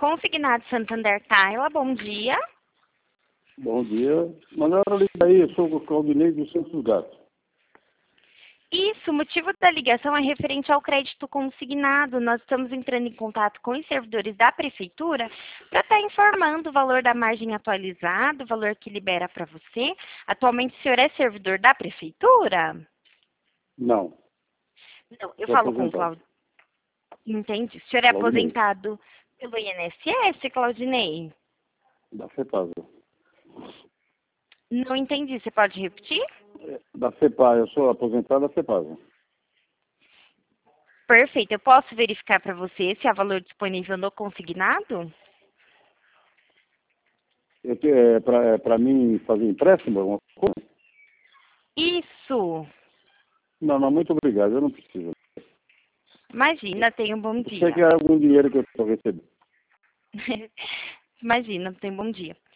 Consignado Santander Taila, bom dia. Bom dia. Mandaram ligar aí, eu sou o Claudinei do Santos dos Gatos. Isso, o motivo da ligação é referente ao crédito consignado. Nós estamos entrando em contato com os servidores da Prefeitura para estar informando o valor da margem atualizada, o valor que libera para você. Atualmente o senhor é servidor da Prefeitura? Não. Não, eu Sou falo com o aposentado. Claudinei. Entendi. O senhor é Claudinei. aposentado pelo INSS, Claudinei? Da FEPAS. Não entendi. Você pode repetir? Da FEPAS, eu sou aposentado da FEPAS. Perfeito. Eu posso verificar para você se há valor disponível no consignado? Para mim fazer empréstimo, alguma coisa? Isso. Não, muito obrigado, eu não preciso. Imagina, tenha um bom Eu dia. sei que é algum dinheiro que eu estou recebendo. Imagina, tenha um bom dia.